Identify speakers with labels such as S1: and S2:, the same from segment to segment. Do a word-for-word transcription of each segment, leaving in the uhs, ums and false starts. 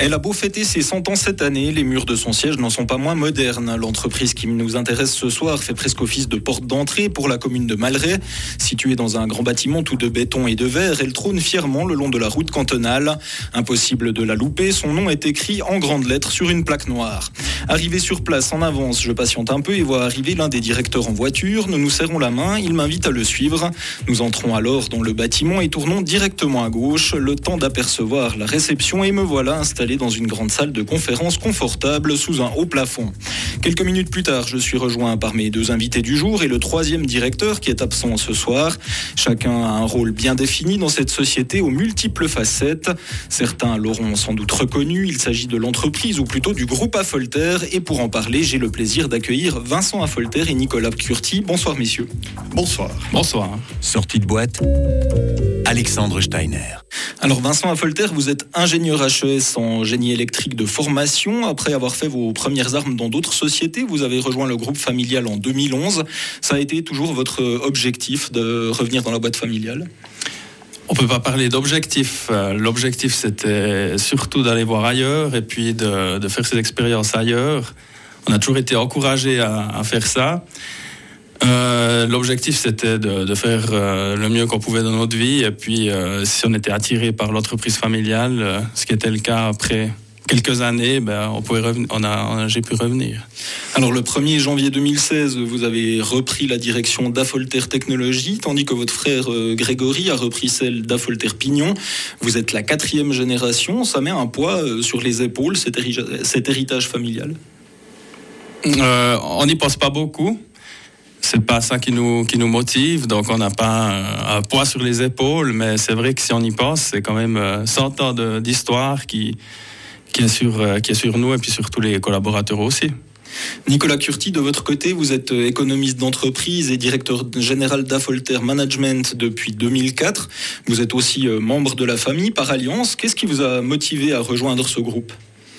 S1: Elle a beau fêter ses cent ans cette année, les murs de son siège n'en sont pas moins modernes. L'entreprise qui nous intéresse ce soir fait presque office de porte d'entrée pour la commune de Malray. Située dans un grand bâtiment tout de béton et de verre, elle trône fièrement le long de la route cantonale. Impossible de la louper, son nom est écrit en grandes lettres sur une plaque noire. Arrivé sur place en avance, je patiente un peu et vois arriver l'un des directeurs en voiture. Nous nous serrons la main, il m'invite à le suivre. Nous entrons alors dans le bâtiment et tournons directement à gauche, le temps d'apercevoir la réception, et me voilà installé dans une grande salle de conférence confortable sous un haut plafond. Quelques minutes plus tard, je suis rejoint par mes deux invités du jour et le troisième directeur qui est absent ce soir. Chacun a un rôle bien défini dans cette société aux multiples facettes. Certains l'auront sans doute reconnu, il s'agit de l'entreprise ou plutôt du groupe Affolter, et pour en parler, j'ai le plaisir d'accueillir Vincent Affolter et Nicolas Curti. Bonsoir messieurs.
S2: Bonsoir.
S3: Bonsoir.
S4: Sortie de boîte, Alexandre Steiner.
S1: Alors Vincent Affolter, vous êtes ingénieur H E S en génie électrique de formation. Après avoir fait vos premières armes dans d'autres sociétés, vous avez rejoint le groupe familial en deux mille onze. Ça a été toujours votre objectif de revenir dans la boîte familiale ?
S3: On ne peut pas parler d'objectif. L'objectif, c'était surtout d'aller voir ailleurs et puis de, de faire ses expériences ailleurs. On a toujours été encouragés à, à faire ça. Euh, l'objectif, c'était de, de faire euh, le mieux qu'on pouvait dans notre vie. Et puis, euh, si on était attiré par l'entreprise familiale, euh, ce qui était le cas après quelques années, ben, on pouvait reven- on a, on a, j'ai pu revenir.
S1: Alors, le premier janvier deux mille seize, vous avez repris la direction d'Affolter Technologies, tandis que votre frère euh, Grégory a repris celle d'Affolter Pignon. Vous êtes la quatrième génération. Ça met un poids euh, sur les épaules, cet, héri- cet héritage familial ?
S3: euh, On n'y pense pas beaucoup. C'est pas ça qui nous, qui nous motive, donc on n'a pas un, un poids sur les épaules, mais c'est vrai que si on y pense, c'est quand même cent ans de, d'histoire qui, qui, est sur, qui est sur nous et puis sur tous les collaborateurs aussi.
S1: Nicolas Curti, de votre côté, vous êtes économiste d'entreprise et directeur général d'Affolter Management depuis deux mille quatre. Vous êtes aussi membre de la famille par alliance. Qu'est-ce qui vous a motivé à rejoindre ce groupe ?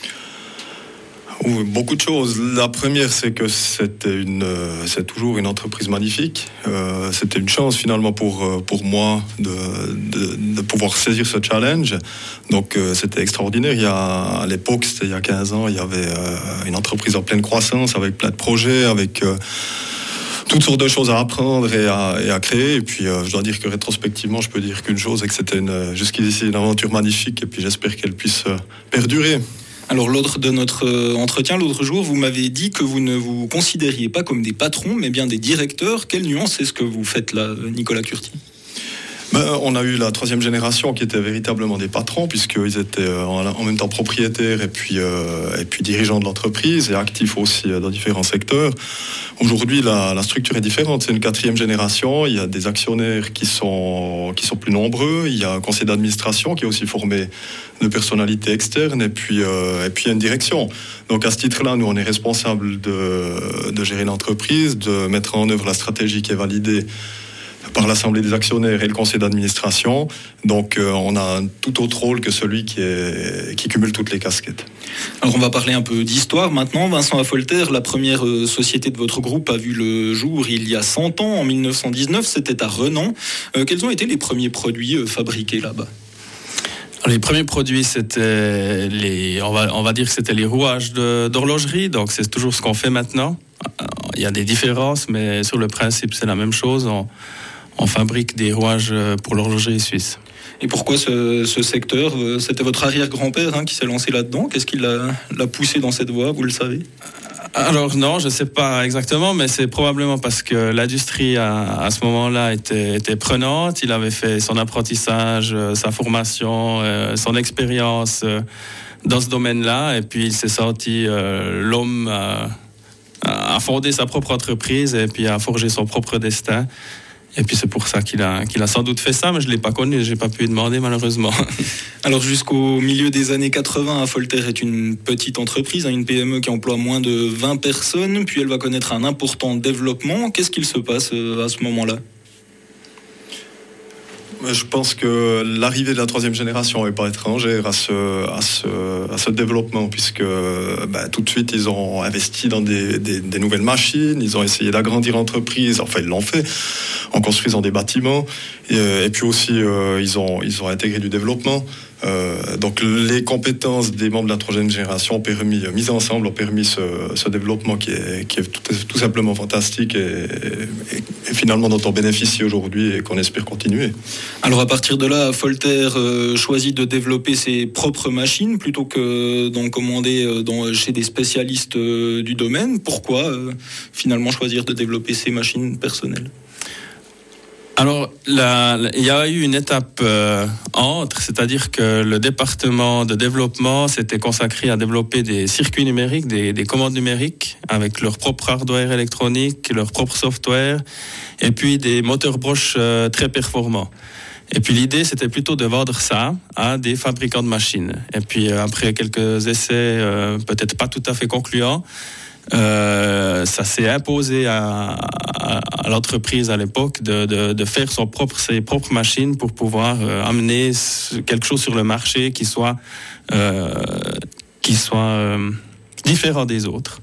S2: Oui, beaucoup de choses. La première, c'est que c'était une, c'est toujours une entreprise magnifique. Euh, c'était une chance finalement pour pour moi de, de, de pouvoir saisir ce challenge. Donc euh, c'était extraordinaire. Il y a à l'époque, c'était il y a quinze ans, il y avait euh, une entreprise en pleine croissance avec plein de projets, avec euh, toutes sortes de choses à apprendre et à, et à créer. Et puis, euh, je dois dire que rétrospectivement, je peux dire qu'une chose, c'est que c'était une, jusqu'ici une aventure magnifique. Et puis, j'espère qu'elle puisse euh, perdurer.
S1: Alors, lors de notre entretien l'autre jour, vous m'avez dit que vous ne vous considériez pas comme des patrons, mais bien des directeurs. Quelle nuance est-ce que vous faites là, Nicolas Curti ?
S2: Ben, on a eu la troisième génération qui était véritablement des patrons, puisqu'ils étaient en, en même temps propriétaires et puis, euh, et puis dirigeants de l'entreprise et actifs aussi dans différents secteurs. Aujourd'hui, la, la structure est différente. C'est une quatrième génération. Il y a des actionnaires qui sont, qui sont plus nombreux. Il y a un conseil d'administration qui est aussi formé de personnalités externes et puis, euh, et puis il y a une direction. Donc à ce titre-là, nous, on est responsable de, de gérer l'entreprise, de mettre en œuvre la stratégie qui est validée par l'Assemblée des actionnaires et le conseil d'administration. Donc euh, on a un tout autre rôle que celui qui, est, qui cumule toutes les casquettes.
S1: Alors on va parler un peu d'histoire maintenant. Vincent Affolter, la première euh, société de votre groupe a vu le jour il y a cent ans, en dix-neuf cent dix-neuf, c'était à Renan. Euh, quels ont été les premiers produits euh, fabriqués là-bas ?
S3: Les premiers produits, c'était les, on va, on va dire que c'était les rouages de, d'horlogerie, donc c'est toujours ce qu'on fait maintenant. Il y a des différences, mais sur le principe, c'est la même chose. On, on fabrique des rouages pour l'horlogerie suisse.
S1: Et pourquoi ce, ce secteur ? C'était votre arrière-grand-père hein, qui s'est lancé là-dedans. Qu'est-ce qui l'a, l'a poussé dans cette voie, vous le savez ?
S3: Alors non, je ne sais pas exactement, mais c'est probablement parce que l'industrie à, à ce moment-là était, était prenante. Il avait fait son apprentissage, sa formation, euh, son expérience euh, dans ce domaine-là, et puis il s'est senti euh, l'homme à, à fonder sa propre entreprise et puis à forger son propre destin. Et puis c'est pour ça qu'il a, qu'il a sans doute fait ça, mais je ne l'ai pas connu, je n'ai pas pu lui demander malheureusement.
S1: Alors jusqu'au milieu des années quatre-vingts, Affolter est une petite entreprise, une P M E qui emploie moins de vingt personnes, puis elle va connaître un important développement. Qu'est-ce qu'il se passe à ce moment-là ?
S2: Je pense que l'arrivée de la troisième génération n'est pas étrangère à ce, à ce, à ce développement, puisque bah, tout de suite, ils ont investi dans des, des, des nouvelles machines, ils ont essayé d'agrandir l'entreprise, enfin, ils l'ont fait en construisant des bâtiments, et, et puis aussi, euh, ils, ont, ils ont intégré du développement. Euh, donc les compétences des membres de la troisième génération ont permis, euh, mises ensemble, ont permis ce, ce développement qui est, qui est tout, tout simplement fantastique et, et, et finalement dont on bénéficie aujourd'hui et qu'on espère continuer.
S1: Alors à partir de là, Voltaire euh, choisit de développer ses propres machines plutôt que d'en commander euh, dans, chez des spécialistes euh, du domaine. Pourquoi euh, finalement choisir de développer ses machines personnelles ?
S3: Alors, la, la, il y a eu une étape euh, entre, c'est-à-dire que le département de développement s'était consacré à développer des circuits numériques, des, des commandes numériques, avec leur propre hardware électronique, leur propre software, et puis des moteurs broches euh, très performants. Et puis l'idée, c'était plutôt de vendre ça à des fabricants de machines. Et puis euh, après quelques essais, euh, peut-être pas tout à fait concluants, Euh, ça s'est imposé à, à, à l'entreprise à l'époque de, de, de faire son propre, ses propres machines pour pouvoir euh, amener quelque chose sur le marché qui soit, euh, qui soit euh, différent des autres.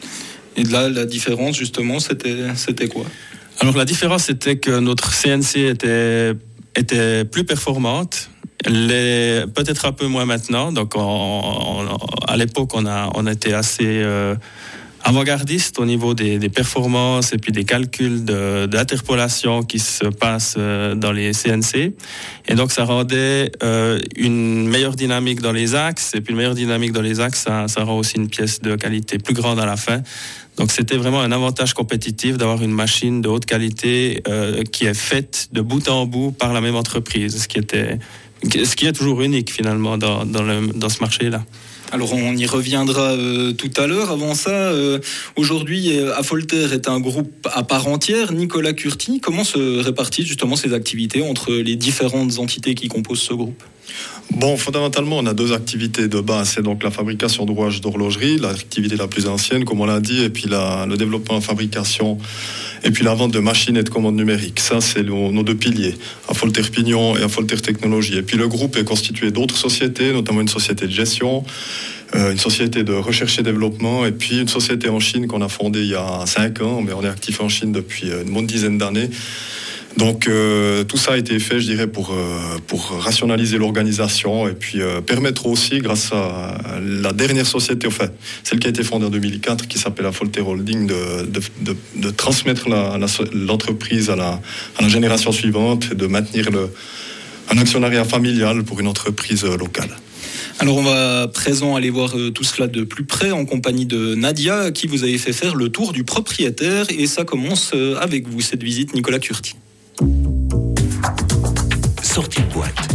S1: Et là, la différence, justement, c'était, c'était quoi ?
S3: Alors la différence, c'était que notre C N C était, était plus performante. Les, peut-être un peu moins maintenant. Donc, on, on, à l'époque, on a, on était assez euh, avant-gardiste au niveau des, des performances et puis des calculs de, d'interpolation qui se passent dans les C N C. Et donc, ça rendait euh, une meilleure dynamique dans les axes. Et puis, une meilleure dynamique dans les axes, ça, ça rend aussi une pièce de qualité plus grande à la fin. Donc, c'était vraiment un avantage compétitif d'avoir une machine de haute qualité euh, qui est faite de bout en bout par la même entreprise, ce qui était, ce qui est toujours unique finalement dans, dans, le, dans ce marché-là.
S1: Alors on y reviendra euh, tout à l'heure. Avant ça, euh, aujourd'hui, euh, Voltaire est un groupe à part entière. Nicolas Curti, comment se répartissent justement ces activités entre les différentes entités qui composent ce groupe ?
S2: Bon, fondamentalement, on a deux activités de base. C'est donc la fabrication de rouages d'horlogerie, l'activité la plus ancienne, comme on l'a dit, et puis la, le développement, la fabrication, et puis la vente de machines et de commandes numériques. Ça, c'est nos, nos deux piliers, à Voltaire Pignon et à Voltaire Technologies. Et puis le groupe est constitué d'autres sociétés, notamment une société de gestion, euh, une société de recherche et développement, et puis une société en Chine qu'on a fondée il y a cinq ans, mais on est actif en Chine depuis une bonne dizaine d'années. Donc euh, tout ça a été fait, je dirais, pour, euh, pour rationaliser l'organisation et puis euh, permettre aussi, grâce à la dernière société, enfin celle qui a été fondée en deux mille quatre, qui s'appelle la Voltaire Holding, de, de, de, de transmettre la, la, l'entreprise à la, à la génération suivante et de maintenir le, un actionnariat familial pour une entreprise locale.
S1: Alors on va à présent aller voir tout cela de plus près en compagnie de Nadia, à qui vous avez fait faire le tour du propriétaire, et ça commence avec vous, cette visite, Nicolas Curti.
S4: Sortie de boîte.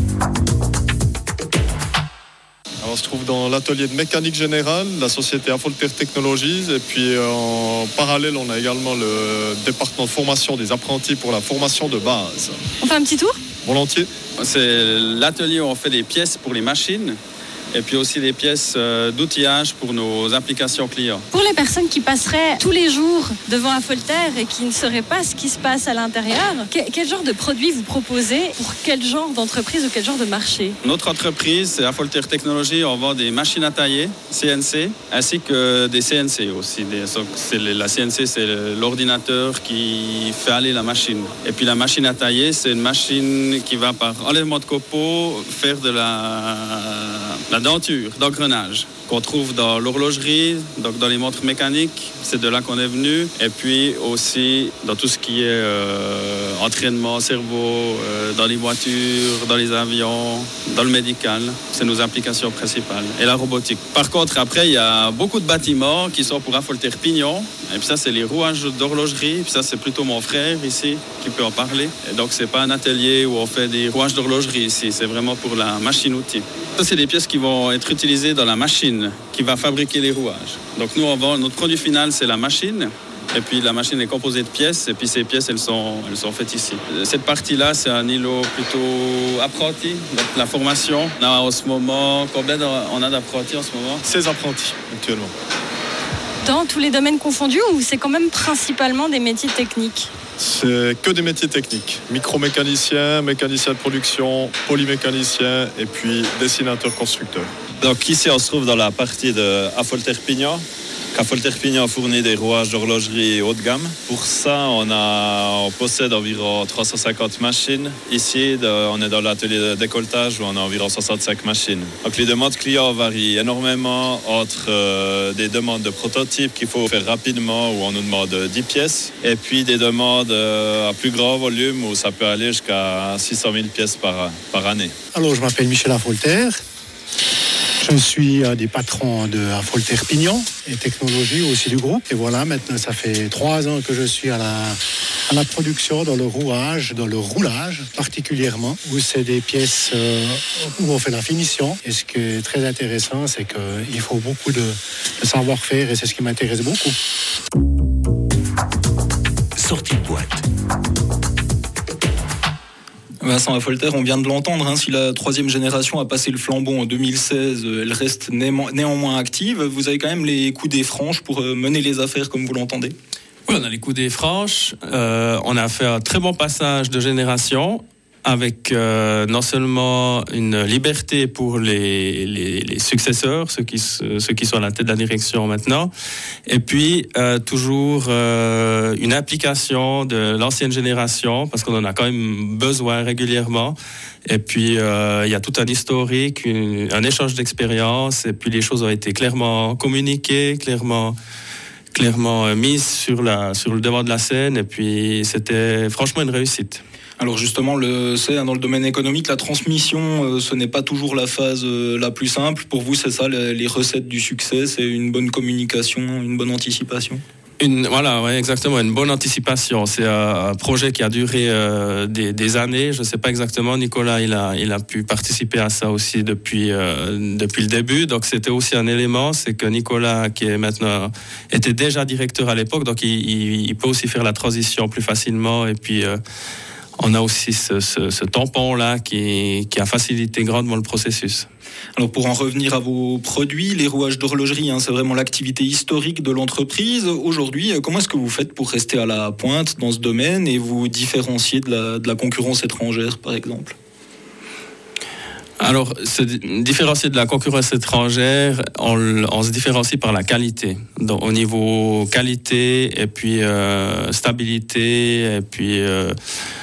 S2: Alors, on se trouve dans l'atelier de mécanique générale, la société Voltaire Technologies, et puis en parallèle, on a également le département de formation des apprentis pour la formation de base.
S5: On fait un petit tour ?
S2: Volontiers.
S3: C'est l'atelier où on fait des pièces pour les machines. Et puis aussi des pièces d'outillage pour nos applications clients.
S5: Pour les personnes qui passeraient tous les jours devant un Voltaire et qui ne sauraient pas ce qui se passe à l'intérieur, quel genre de produits vous proposez pour quel genre d'entreprise ou quel genre de marché ?
S3: Notre entreprise, c'est à Voltaire Technologies, on vend des machines à tailler, C N C, ainsi que des C N C aussi. C'est la C N C, c'est l'ordinateur qui fait aller la machine. Et puis la machine à tailler, c'est une machine qui va par enlèvement de copeaux faire de la, la denture, d'engrenage, qu'on trouve dans l'horlogerie, donc dans les montres mécaniques, c'est de là qu'on est venu. Et puis aussi dans tout ce qui est euh, entraînement cerveau, euh, dans les voitures, dans les avions, dans le médical, c'est nos applications principales. Et la robotique. Par contre, après, il y a beaucoup de bâtiments qui sont pour Voltaire Pignon. Et puis ça, c'est les rouages d'horlogerie. Et puis ça, c'est plutôt mon frère ici qui peut en parler. Et donc, c'est pas un atelier où on fait des rouages d'horlogerie ici. C'est vraiment pour la machine-outil. Ça, c'est des pièces qui vont être utilisées dans la machine qui va fabriquer les rouages. Donc nous, on vend, notre produit final, c'est la machine. Et puis la machine est composée de pièces. Et puis ces pièces, elles sont, elles sont faites ici. Cette partie-là, c'est un îlot plutôt apprenti. Donc la formation, on a en ce moment, combien on a d'apprentis en ce moment ?
S2: seize apprentis actuellement.
S5: Dans tous les domaines confondus, ou c'est quand même principalement des métiers techniques ?
S2: C'est que des métiers techniques. Micromécanicien, mécanicien de production, polymécanicien et puis dessinateur constructeur.
S6: Donc ici on se trouve dans la partie de à Voltaire Pignon. Cafolte Perpignan fournit des rouages d'horlogerie haut de gamme. Pour ça, on, a, on possède environ trois cent cinquante machines. Ici, de, on est dans l'atelier de décolletage où on a environ soixante-cinq machines. Donc les demandes clients varient énormément entre euh, des demandes de prototypes qu'il faut faire rapidement où on nous demande dix pièces et puis des demandes euh, à plus grand volume où ça peut aller jusqu'à six cent mille pièces par, par année.
S7: Alors, je m'appelle Michel Affolter. Je suis un des patrons de Affolter Perpignan et technologie aussi du groupe. Et voilà, maintenant, ça fait trois ans que je suis à la, à la production dans le rouage, dans le roulage particulièrement, où c'est des pièces euh, où on fait la finition. Et ce qui est très intéressant, c'est qu'il faut beaucoup de, de savoir-faire et c'est ce qui m'intéresse beaucoup.
S4: Sortie de boîte.
S1: Vincent Affolter, on vient de l'entendre, hein, si la troisième génération a passé le flambeau en deux mille seize, elle reste némo- néanmoins active. Vous avez quand même les coudées franches pour mener les affaires comme vous l'entendez ?
S3: Oui, on a les coudées franches. Euh, on a fait un très bon passage de génération avec euh, non seulement une liberté pour les, les, les successeurs, ceux qui, ceux qui sont à la tête de la direction maintenant, et puis euh, toujours euh, une application de l'ancienne génération, parce qu'on en a quand même besoin régulièrement. Et puis, euh, il y a tout un historique, une, un échange d'expériences, et puis les choses ont été clairement communiquées, clairement... clairement mises sur, la, sur le devant de la scène, et puis c'était franchement une réussite.
S1: Alors justement, le, c'est dans le domaine économique, la transmission, euh, ce n'est pas toujours la phase euh, la plus simple. Pour vous, c'est ça, les, les recettes du succès, c'est une bonne communication, une bonne anticipation ?
S3: Une, voilà, ouais, exactement, une bonne anticipation. C'est un, un projet qui a duré euh, des, des années. Je ne sais pas exactement, Nicolas, il a, il a pu participer à ça aussi depuis, euh, depuis le début. Donc c'était aussi un élément, c'est que Nicolas, qui est maintenant, était déjà directeur à l'époque, donc il, il, il peut aussi faire la transition plus facilement. Et puis euh, on a aussi ce, ce, ce tampon-là qui, qui a facilité grandement le processus.
S1: Alors pour en revenir à vos produits, les rouages d'horlogerie, hein, c'est vraiment l'activité historique de l'entreprise. Aujourd'hui, comment est-ce que vous faites pour rester à la pointe dans ce domaine et vous différencier de la, de la concurrence étrangère, par exemple ?
S3: Alors, se différencier de la concurrence étrangère, on, on se différencie par la qualité. Donc, au niveau qualité et puis euh, stabilité et puis... Euh,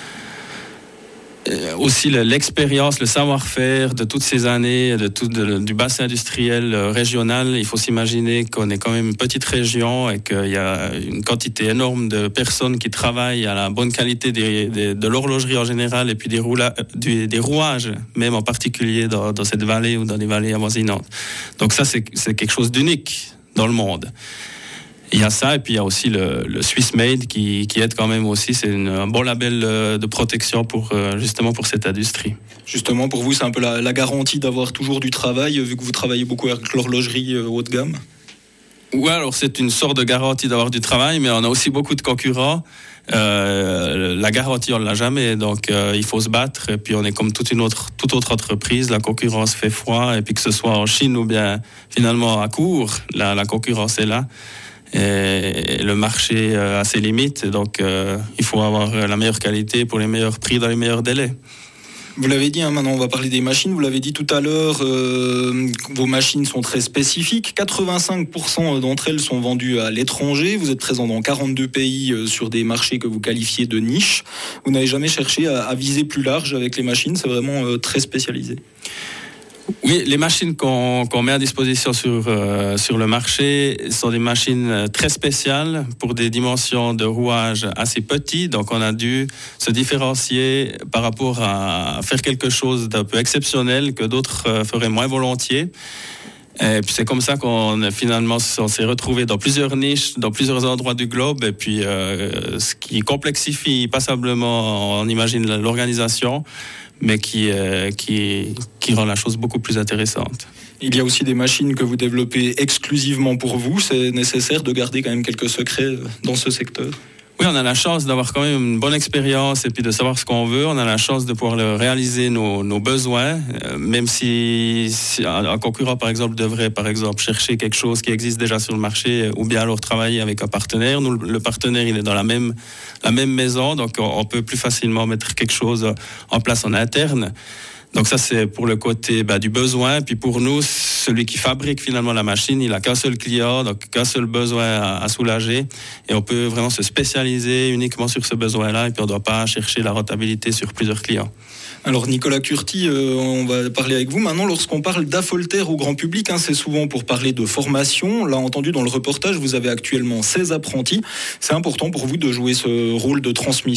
S3: aussi l'expérience, le savoir-faire de toutes ces années, de tout, de, du bassin industriel régional. Il faut s'imaginer qu'on est quand même une petite région et qu'il y a une quantité énorme de personnes qui travaillent à la bonne qualité des, des, de l'horlogerie en général et puis des, roula, des, des rouages, même en particulier dans, dans cette vallée ou dans les vallées avoisinantes. Donc ça, c'est, c'est quelque chose d'unique dans le monde. Il y a ça, et puis il y a aussi le, le Swiss Made qui, qui aide quand même aussi. C'est une, un bon label de protection pour, justement pour cette industrie.
S1: Justement, pour vous, c'est un peu la, la garantie d'avoir toujours du travail, vu que vous travaillez beaucoup avec l'horlogerie haut de gamme ?
S3: Oui, alors c'est une sorte de garantie d'avoir du travail, mais on a aussi beaucoup de concurrents. Euh, la garantie, on ne l'a jamais, donc euh, il faut se battre. Et puis on est comme toute, une autre, toute autre entreprise, la concurrence fait froid, et puis que ce soit en Chine ou bien finalement à Cours, la, la concurrence est là. Et le marché a ses limites, donc euh, il faut avoir la meilleure qualité pour les meilleurs prix dans les meilleurs délais.
S1: Vous l'avez dit, hein, maintenant on va parler des machines, vous l'avez dit tout à l'heure, euh, vos machines sont très spécifiques, quatre-vingt-cinq pour cent d'entre elles sont vendues à l'étranger, vous êtes présent dans quarante-deux pays euh, sur des marchés que vous qualifiez de niche, vous n'avez jamais cherché à, à viser plus large avec les machines, c'est vraiment euh, très spécialisé.
S3: Oui, les machines qu'on, qu'on met à disposition sur, euh, sur le marché sont des machines très spéciales pour des dimensions de rouage assez petites. Donc, on a dû se différencier par rapport à faire quelque chose d'un peu exceptionnel que d'autres feraient moins volontiers. Et puis c'est comme ça qu'on finalement on s'est retrouvé dans plusieurs niches, dans plusieurs endroits du globe. Et puis euh, ce qui complexifie passablement, on imagine l'organisation, mais qui, euh, qui, qui rend la chose beaucoup plus intéressante.
S1: Il y a aussi des machines que vous développez exclusivement pour vous. C'est nécessaire de garder quand même quelques secrets dans ce secteur.
S3: Oui, on a la chance d'avoir quand même une bonne expérience et puis de savoir ce qu'on veut. On a la chance de pouvoir le réaliser nos, nos besoins, euh, même si, si un, un concurrent, par exemple, devrait, par exemple, chercher quelque chose qui existe déjà sur le marché ou bien alors travailler avec un partenaire. Nous, le partenaire, il est dans la même, la même maison, donc on, on peut plus facilement mettre quelque chose en place en interne. Donc ça, c'est pour le côté bah, du besoin. Puis pour nous, celui qui fabrique finalement la machine, il n'a qu'un seul client, donc qu'un seul besoin à, à soulager. Et on peut vraiment se spécialiser uniquement sur ce besoin-là. Et puis on ne doit pas chercher la rentabilité sur plusieurs clients.
S1: Alors Nicolas Curti, euh, on va parler avec vous. Maintenant, lorsqu'on parle d'Affolter au grand public, hein, c'est souvent pour parler de formation. Là, entendu dans le reportage, vous avez actuellement seize apprentis. C'est important pour vous de jouer ce rôle de transmission ?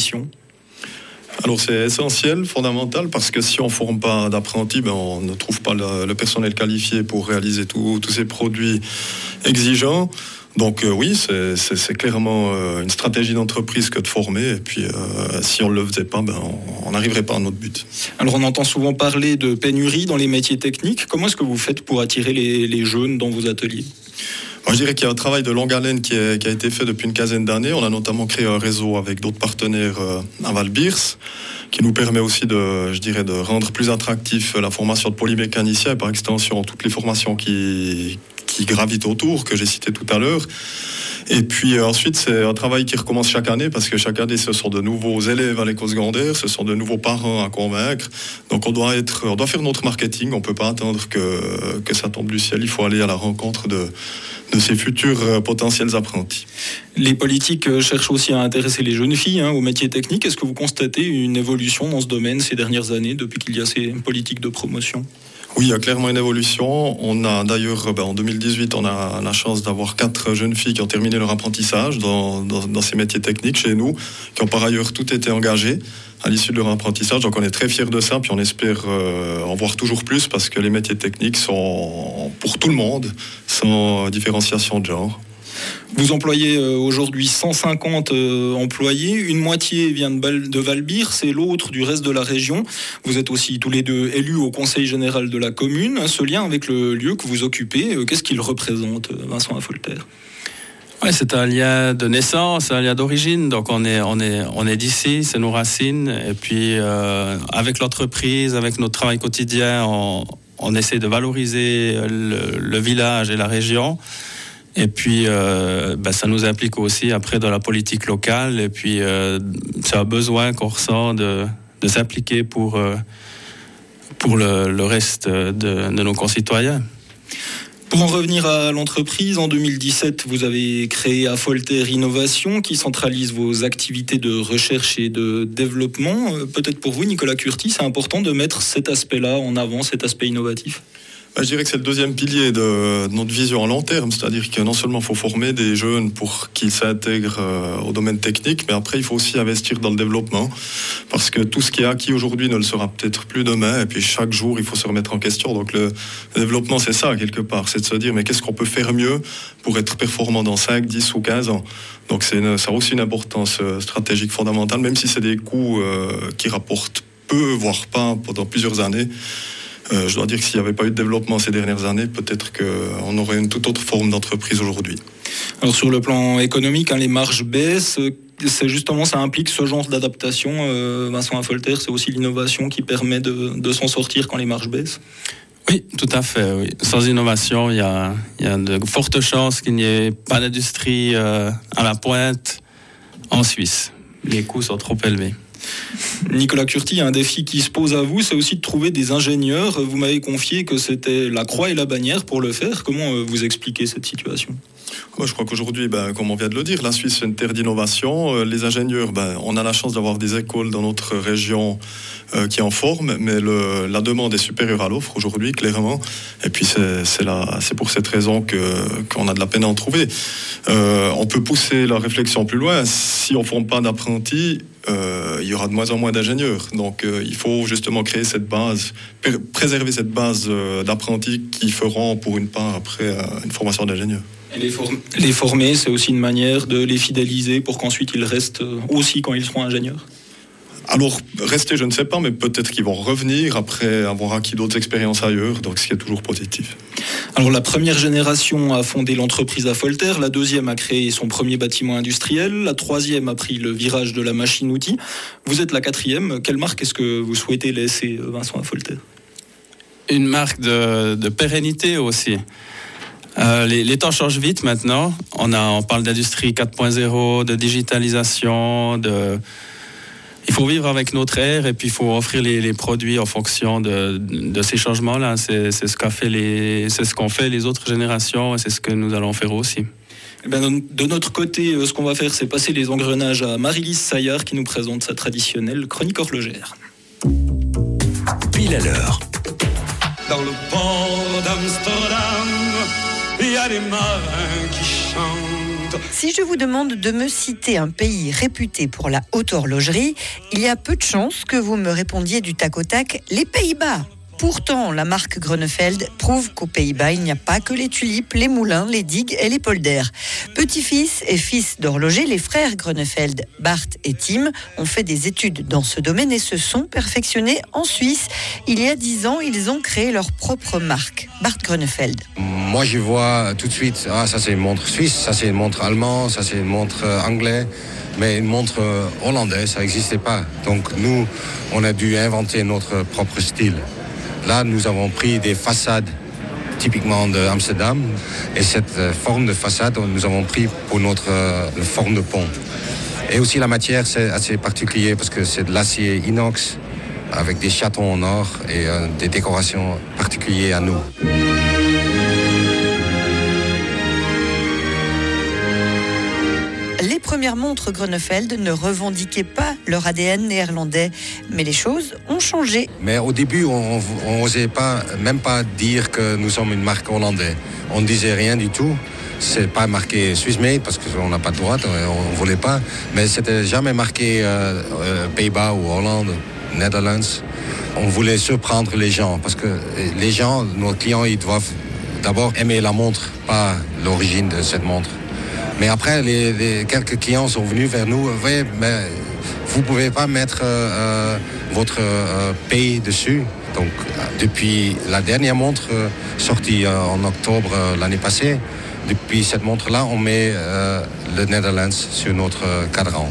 S2: Alors c'est essentiel, fondamental, parce que si on ne forme pas d'apprentis, ben on ne trouve pas le, le personnel qualifié pour réaliser tous ces produits exigeants. Donc euh, oui, c'est, c'est, c'est clairement euh, une stratégie d'entreprise que de former. Et puis euh, si on ne le faisait pas, ben, on n'arriverait pas à notre but.
S1: Alors on entend souvent parler de pénurie dans les métiers techniques. Comment est-ce que vous faites pour attirer les, les jeunes dans vos ateliers ?
S2: Moi, je dirais qu'il y a un travail de longue haleine qui, est, qui a été fait depuis une quinzaine d'années. On a notamment créé un réseau avec d'autres partenaires euh, à Val-Birs, qui nous permet aussi de, je dirais, de rendre plus attractif la formation de polymécanicien et par extension toutes les formations qui, qui gravitent autour, que j'ai citées tout à l'heure. Et puis euh, ensuite, c'est un travail qui recommence chaque année, parce que chaque année, ce sont de nouveaux élèves à l'école secondaire, ce sont de nouveaux parents à convaincre. Donc on doit, être, on doit faire notre marketing, on ne peut pas attendre que, que ça tombe du ciel, il faut aller à la rencontre de, de ces futurs euh, potentiels apprentis.
S1: Les politiques euh, cherchent aussi à intéresser les jeunes filles hein, aux métiers techniques. Est-ce que vous constatez une évolution dans ce domaine ces dernières années, depuis qu'il y a ces politiques de promotion ?
S2: Oui, il y a clairement une évolution. On a d'ailleurs, ben, en deux mille dix-huit, on a la chance d'avoir quatre jeunes filles qui ont terminé leur apprentissage dans, dans, dans ces métiers techniques chez nous, qui ont par ailleurs toutes été engagées à l'issue de leur apprentissage. Donc on est très fiers de ça, puis on espère euh, en voir toujours plus, parce que les métiers techniques sont pour tout le monde, sans différenciation de genre.
S1: Vous employez euh, aujourd'hui cent cinquante euh, employés, une moitié vient de, Bal- de Val-Birs, c'est l'autre du reste de la région. Vous êtes aussi tous les deux élus au conseil général de la commune. Ce lien avec le lieu que vous occupez, euh, qu'est-ce qu'il représente, Vincent Affolter ?
S3: Ouais, c'est un lien de naissance, un lien d'origine. Donc on est, on est, on est d'ici, c'est nos racines. Et puis euh, avec l'entreprise, avec notre travail quotidien, on, on essaie de valoriser le, le village et la région. Et puis, euh, ben, ça nous implique aussi après dans la politique locale. Et puis, euh, c'est un besoin qu'on ressent de, de s'impliquer pour, euh, pour le, le reste de, de nos concitoyens.
S1: Pour en revenir à l'entreprise, en deux mille dix-sept, vous avez créé Affolter Innovation, qui centralise vos activités de recherche et de développement. Peut-être pour vous, Nicolas Curti, c'est important de mettre cet aspect-là en avant, cet aspect innovatif ?
S2: Je dirais que c'est le deuxième pilier de notre vision à long terme, c'est-à-dire que non seulement il faut former des jeunes pour qu'ils s'intègrent au domaine technique, mais après il faut aussi investir dans le développement, parce que tout ce qui est acquis aujourd'hui ne le sera peut-être plus demain, et puis chaque jour il faut se remettre en question. Donc le développement, c'est ça quelque part, c'est de se dire mais qu'est-ce qu'on peut faire mieux pour être performant dans cinq, dix ou quinze ans. Donc c'est une, ça a aussi une importance stratégique fondamentale, même si c'est des coûts euh, qui rapportent peu, voire pas pendant plusieurs années. Euh, je dois dire que s'il n'y avait pas eu de développement ces dernières années, peut-être qu'on aurait une toute autre forme d'entreprise aujourd'hui.
S1: Alors sur le plan économique, hein, les marges baissent. C'est justement, ça implique ce genre d'adaptation. Euh, Vincent Affolter, c'est aussi l'innovation qui permet de, de s'en sortir quand les marges baissent.
S3: Oui, tout à fait. Oui. Sans innovation, il y a, il y a de fortes chances qu'il n'y ait pas d'industrie euh, à la pointe en Suisse. Les coûts sont trop élevés.
S1: Nicolas Curti, un défi qui se pose à vous, c'est aussi de trouver des ingénieurs. Vous m'avez confié que c'était la croix et la bannière pour le faire. Comment vous expliquez cette situation ?
S2: Moi, je crois qu'aujourd'hui, ben, comme on vient de le dire, la Suisse est une terre d'innovation. Les ingénieurs, ben, on a la chance d'avoir des écoles dans notre région euh, qui en forment, mais le, la demande est supérieure à l'offre aujourd'hui, clairement. Et puis c'est, c'est, la, c'est pour cette raison que, qu'on a de la peine à en trouver. Euh, on peut pousser la réflexion plus loin. Si on ne forme pas d'apprentis, euh, il y aura de moins en moins d'ingénieurs. Donc euh, il faut justement créer cette base, pr- préserver cette base euh, d'apprentis qui feront pour une part après euh, une formation d'ingénieur.
S1: Et les, form- les former, c'est aussi une manière de les fidéliser pour qu'ensuite ils restent aussi quand ils seront ingénieurs.
S2: Alors, rester, je ne sais pas, mais peut-être qu'ils vont revenir après avoir acquis d'autres expériences ailleurs, donc ce qui est toujours positif.
S1: Alors, la première génération a fondé l'entreprise Affolter, la deuxième a créé son premier bâtiment industriel, la troisième a pris le virage de la machine-outil. Vous êtes la quatrième. Quelle marque est-ce que vous souhaitez laisser, Vincent Affolter ?
S3: Une marque de, de pérennité aussi. Euh, les, les temps changent vite maintenant. On, a, on parle d'industrie quatre point zéro, de digitalisation, de... Il faut vivre avec notre air et puis il faut offrir les, les produits en fonction de, de ces changements-là. C'est, c'est, ce qu'a fait les, c'est ce qu'ont fait les autres générations et c'est ce que nous allons faire aussi.
S1: Eh bien, de notre côté, ce qu'on va faire, c'est passer les engrenages à Marie-Lise Saillard qui nous présente sa traditionnelle chronique horlogère.
S4: Pile à l'heure.
S8: Dans le port d'Amsterdam, il y a des marins qui chantent.
S9: Si je vous demande de me citer un pays réputé pour la haute horlogerie, il y a peu de chances que vous me répondiez du tac au tac les Pays-Bas. Pourtant, la marque Groeneveld prouve qu'aux Pays-Bas, il n'y a pas que les tulipes, les moulins, les digues et les polders. Petit-fils et fils d'horloger, les frères Groeneveld, Bart et Tim, ont fait des études dans ce domaine et se sont perfectionnés en Suisse. Il y a dix ans, ils ont créé leur propre marque, Bart Groeneveld.
S10: Moi, je vois tout de suite, ah, ça c'est une montre suisse, ça c'est une montre allemande, ça c'est une montre euh, anglaise. Mais une montre euh, hollandaise, ça n'existait pas. Donc nous, on a dû inventer notre propre style. Là, nous avons pris des façades typiquement d'Amsterdam et cette forme de façade, nous avons pris pour notre euh, forme de pont. Et aussi la matière, c'est assez particulier parce que c'est de l'acier inox avec des chatons en or et euh, des décorations particulières à nous.
S9: Les premières montres Groeneveld ne revendiquaient pas leur A D N néerlandais, mais les choses ont changé.
S10: Mais au début, on n'osait pas, même pas dire que nous sommes une marque hollandaise. On ne disait rien du tout. C'est pas marqué Swiss Made parce qu'on n'a pas de droit, on ne voulait pas. Mais c'était jamais marqué euh, euh, Pays-Bas ou Hollande, Netherlands. On voulait surprendre les gens parce que les gens, nos clients, ils doivent d'abord aimer la montre, pas l'origine de cette montre. Mais après, les, les quelques clients sont venus vers nous. Oui, mais vous ne pouvez pas mettre euh, votre euh, pays dessus. Donc, depuis la dernière montre euh, sortie euh, en octobre euh, l'année passée, depuis cette montre-là, on met euh, le Netherlands sur notre euh, cadran.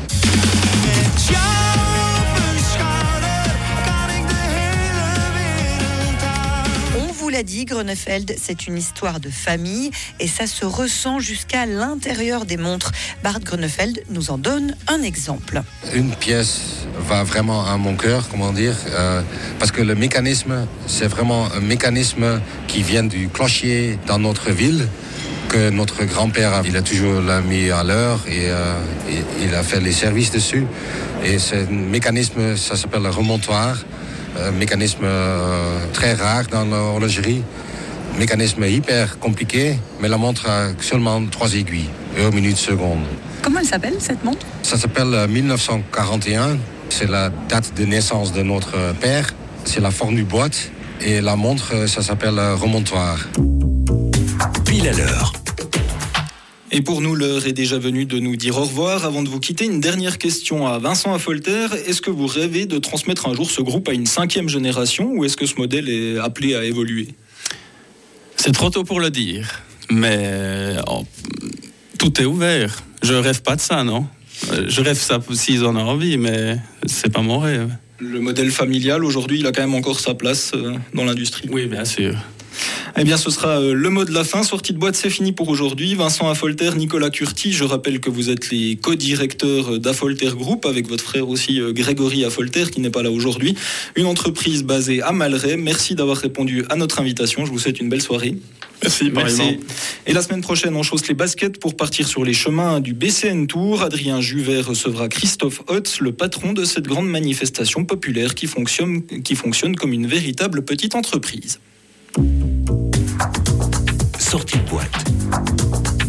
S9: L'a dit, Groeneveld, c'est une histoire de famille et ça se ressent jusqu'à l'intérieur des montres. Bart Groeneveld nous en donne un exemple.
S10: Une pièce va vraiment à mon cœur, comment dire, euh, parce que le mécanisme, c'est vraiment un mécanisme qui vient du clocher dans notre ville, que notre grand-père, il a toujours l'a mis à l'heure et, euh, et il a fait les services dessus. Et c'est un mécanisme, ça s'appelle le remontoir. Un mécanisme euh, très rare dans l'horlogerie, mécanisme hyper compliqué, mais la montre a seulement trois aiguilles, heure, minute, seconde.
S9: Comment elle s'appelle cette montre ?
S10: Ça s'appelle mille neuf cent quarante et un, c'est la date de naissance de notre père, c'est la forme du boîte, et la montre, ça s'appelle remontoir.
S4: Pile à l'heure.
S1: Et pour nous, l'heure est déjà venue de nous dire au revoir. Avant de vous quitter, une dernière question à Vincent Affolter. Est-ce que vous rêvez de transmettre un jour ce groupe à une cinquième génération ou est-ce que ce modèle est appelé à évoluer ?
S3: C'est trop tôt pour le dire, mais oh, tout est ouvert. Je rêve pas de ça, non ? Je rêve ça s'ils en ont envie, mais c'est pas mon rêve.
S1: Le modèle familial, aujourd'hui, il a quand même encore sa place dans l'industrie.
S3: Oui, bien sûr.
S1: Eh bien, ce sera le mot de la fin. Sortie de boîte, c'est fini pour aujourd'hui. Vincent Affolter, Nicolas Curti, je rappelle que vous êtes les co-directeurs d'Affolter Group, avec votre frère aussi Grégory Affolter, qui n'est pas là aujourd'hui. Une entreprise basée à Malray. Merci d'avoir répondu à notre invitation. Je vous souhaite une belle soirée.
S2: Merci, pareillement.
S1: Et la semaine prochaine, on chausse les baskets pour partir sur les chemins du B C N Tour. Adrien Juvet recevra Christophe Hotz, le patron de cette grande manifestation populaire qui fonctionne, qui fonctionne comme une véritable petite entreprise.
S4: Sortie de boîte.